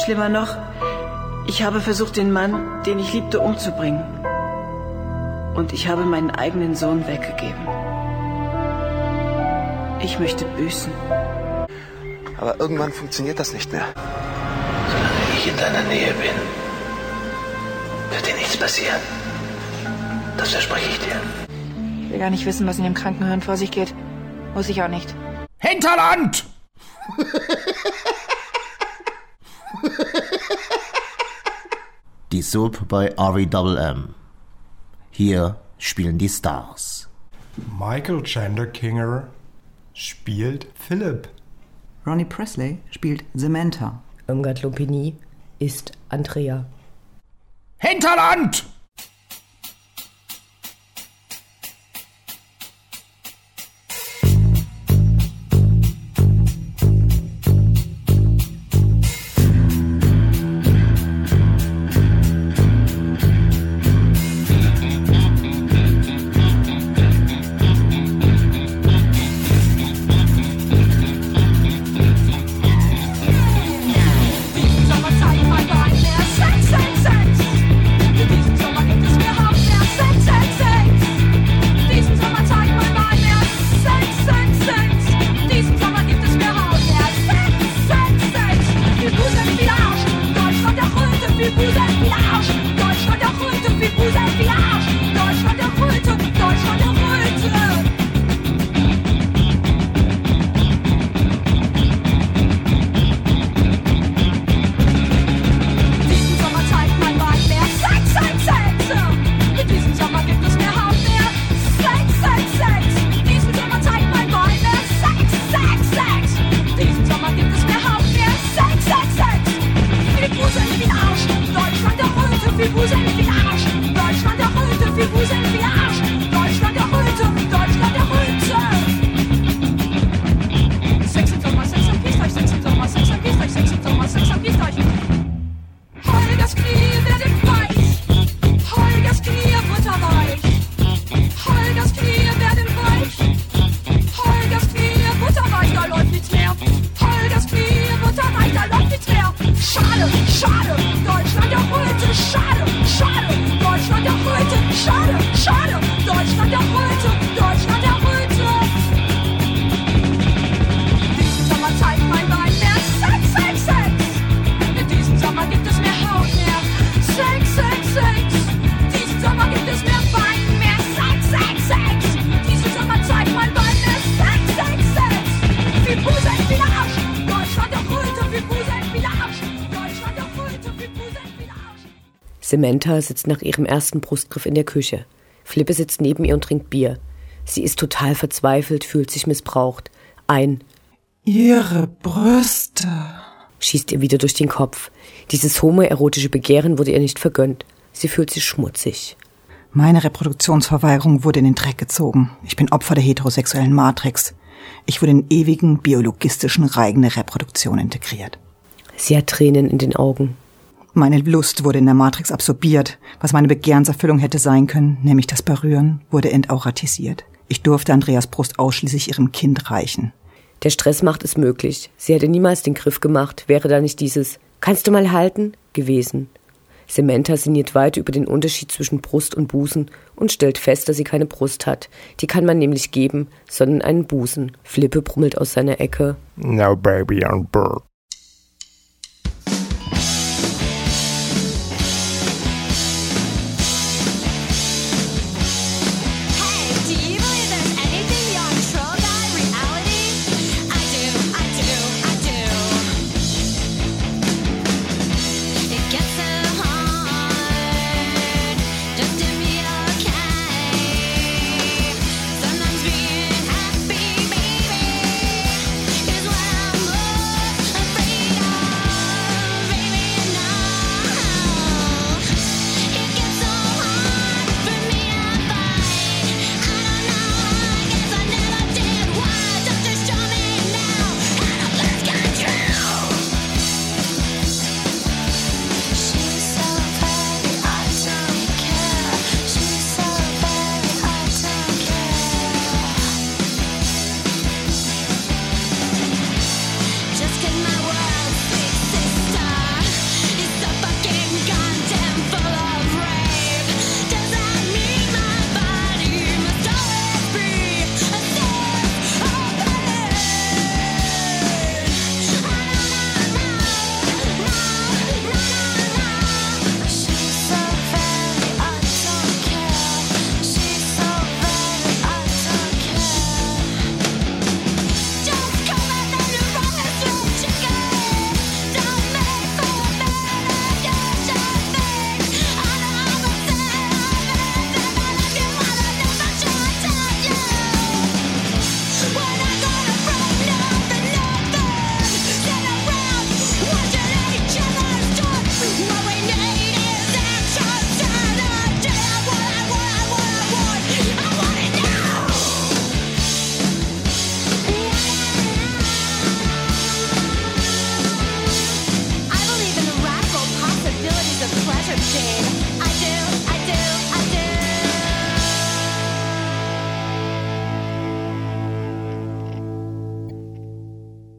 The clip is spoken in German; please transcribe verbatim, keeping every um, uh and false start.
Schlimmer noch, ich habe versucht, den Mann, den ich liebte, umzubringen. Und ich habe meinen eigenen Sohn weggegeben. Ich möchte büßen. Aber irgendwann funktioniert das nicht mehr. Solange ich in deiner Nähe bin, wird dir nichts passieren. Das verspreche ich dir. Ich will gar nicht wissen, was in dem Krankenhirn vor sich geht. Muss ich auch nicht. Hinterland! Die Soap bei R V M M. Hier spielen die Stars. Michael Chanderkinger spielt Philipp. Ronnie Presley spielt Samantha. Irmgard Lupini ist Andrea. Hinterland! Samantha sitzt nach ihrem ersten Brustgriff in der Küche. Flippe sitzt neben ihr und trinkt Bier. Sie ist total verzweifelt, fühlt sich missbraucht. Ein Ihre Brüste schießt ihr wieder durch den Kopf. Dieses homoerotische Begehren wurde ihr nicht vergönnt. Sie fühlt sich schmutzig. Meine Reproduktionsverweigerung wurde in den Dreck gezogen. Ich bin Opfer der heterosexuellen Matrix. Ich wurde in ewigen biologistischen Reigen der Reproduktion integriert. Sie hat Tränen in den Augen. Meine Lust wurde in der Matrix absorbiert. Was meine Begehrенserfüllung hätte sein können, nämlich das Berühren, wurde entauratisiert. Ich durfte Andreas Brust ausschließlich ihrem Kind reichen. Der Stress macht es möglich. Sie hätte niemals den Griff gemacht, wäre da nicht dieses »Kannst du mal halten?« gewesen. Samantha sinniert weit über den Unterschied zwischen Brust und Busen und stellt fest, dass sie keine Brust hat. Die kann man nämlich geben, sondern einen Busen. Flippe brummelt aus seiner Ecke. No baby on board.